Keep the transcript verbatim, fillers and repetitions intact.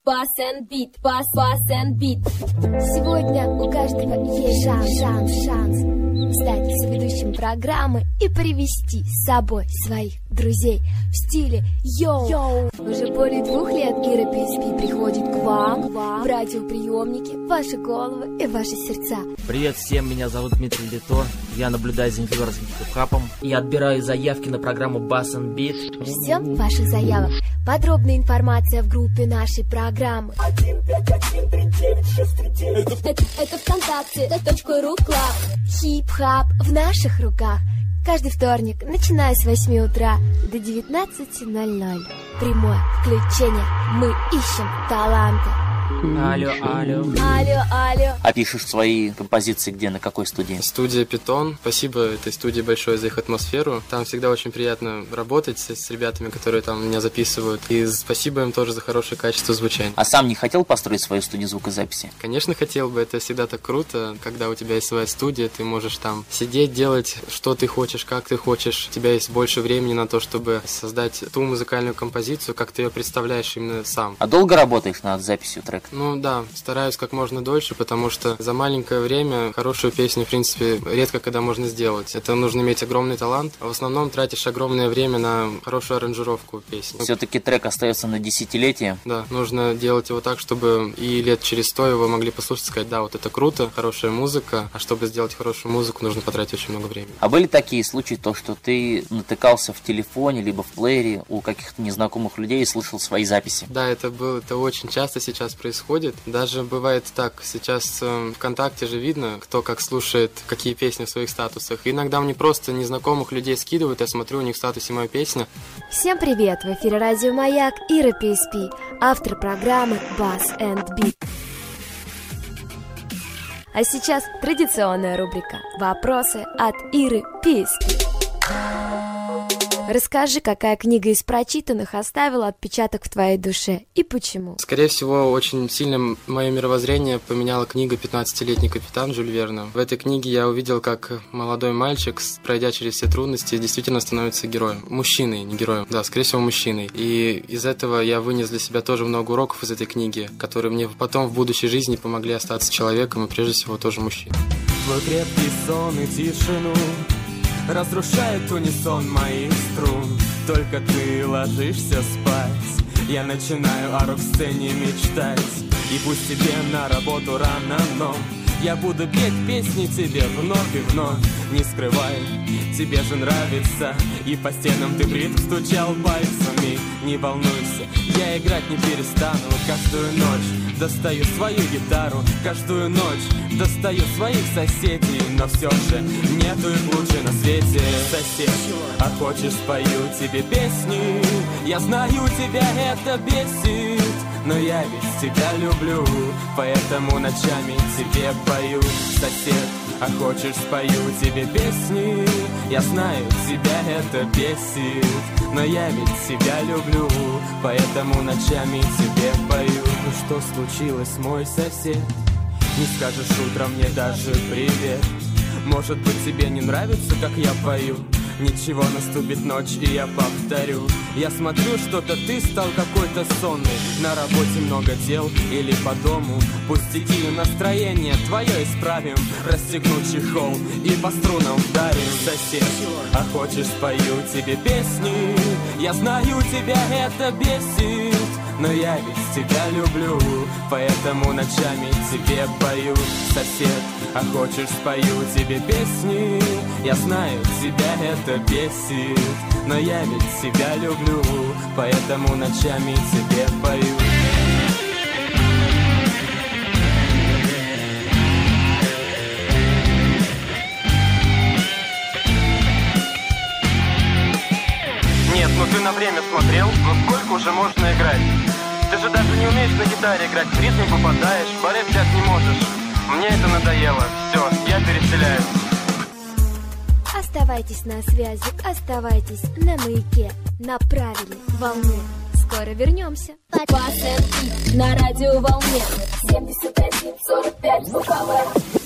Bass and Beat, Bass, Bass and Beat. Сегодня у каждого есть шанс, шанс, шанс стать соведущим программы и привести с собой своих друзей в стиле йоу. йоу. Уже более двух лет Ира пи эс пи приходит к вам, вам в радиоприемники, в ваши головы и ваши сердца. Привет всем, меня зовут Дмитрий Лито, я наблюдаю за нефиверским хип-хапом и отбираю заявки на программу Bass and Beat. Ждем ваших заявок. Подробная информация в группе нашей программы. Это, это ВКонтакте, это точка ру клаб. Хип-хап в наших руках. Каждый вторник, начиная с восьми утра до девятнадцати ноль ноль. Прямое включение. Мы ищем таланты. Алло, алло. Алло, алло. А пишешь свои композиции где, на какой студии? Студия Питон. Спасибо этой студии большое за их атмосферу. Там всегда очень приятно работать с, с ребятами, которые там меня записывают. И спасибо им тоже за хорошее качество звучания. А сам не хотел построить свою студию звукозаписи? Конечно, хотел бы. Это всегда так круто, когда у тебя есть своя студия, ты можешь там сидеть, делать, что ты хочешь, как ты хочешь. У тебя есть больше времени на то, чтобы создать ту музыкальную композицию, как ты ее представляешь именно сам. А долго работаешь над записью трека? Ну да, стараюсь как можно дольше, потому что за маленькое время хорошую песню, в принципе, редко когда можно сделать. Это нужно иметь огромный талант, а в основном тратишь огромное время на хорошую аранжировку песни. Все-таки трек остается на десятилетие? Да, нужно делать его так, чтобы и лет через сто его могли послушать и сказать: да, вот это круто, хорошая музыка, а чтобы сделать хорошую музыку, нужно потратить очень много времени. А были такие случаи, то, что ты натыкался в телефоне, либо в плеере у каких-то незнакомых людей и слышал свои записи? Да, это было, это очень часто сейчас происходит. Даже бывает так, сейчас э, ВКонтакте же видно, кто как слушает, какие песни в своих статусах. И иногда мне просто незнакомых людей скидывают, я смотрю, у них в статусе моя песня. Всем привет! В эфире Радио Маяк, Ира пи эс пи, автор программы Bass and Beat. А сейчас традиционная рубрика «Вопросы от Иры пи эс пи». Расскажи, какая книга из прочитанных оставила отпечаток в твоей душе и почему? Скорее всего, очень сильно мое мировоззрение поменяла книга «пятнадцатилетний капитан» Жюль Верна. В этой книге я увидел, как молодой мальчик, пройдя через все трудности, действительно становится героем. Мужчиной, не героем. Да, скорее всего, мужчиной. И из этого я вынес для себя тоже много уроков из этой книги, которые мне потом в будущей жизни помогли остаться человеком и, прежде всего, тоже мужчиной. Твой крепкий сон и тишину разрушает унисон моих струн. Только ты ложишься спать, я начинаю о рок-сцене мечтать. И пусть тебе на работу рано, но я буду петь песни тебе вновь и вновь. Не скрывай, тебе же нравится, и по стенам ты бритв стучал пальцами. Не волнуйся, я играть не перестану. Каждую ночь достаю свою гитару, каждую ночь достаю своих соседей. Но все же нету их лучше на свете. Сосед, а хочешь, спою тебе песни? Я знаю, тебя это бесит, но я ведь тебя люблю, поэтому ночами тебе пою. Сосед, а хочешь, спою тебе песни? Я знаю, тебя это бесит, но я ведь тебя люблю, поэтому ночами тебе пою. Ну что случилось, мой сосед? Не скажешь утром мне даже привет? Может быть, тебе не нравится, как я пою? Ничего, наступит ночь, и я повторю. Я смотрю, что-то ты стал какой-то сонный. На работе много дел или по дому. Пустяки, настроение твое исправим. Расстегну чехол и по струнам вдарим. Сосед, а хочешь, спою тебе песни? Я знаю, тебя это бесит, но я ведь тебя люблю, поэтому ночами тебе пою. Сосед, а хочешь, спою тебе песни? Я знаю, тебя это бесит, но я ведь тебя люблю, поэтому ночами тебе пою. Нет, ну ты на время смотрел, но сколько уже можно играть? Ты же даже не умеешь на гитаре играть, в ритм не попадаешь, в рэп взять не можешь. Мне это надоело, все, я переселяюсь. Оставайтесь на связи, оставайтесь на маяке, на правильной волне. Скоро вернемся. Bass and Beat на радио волне семьдесят один сорок пять УКВ.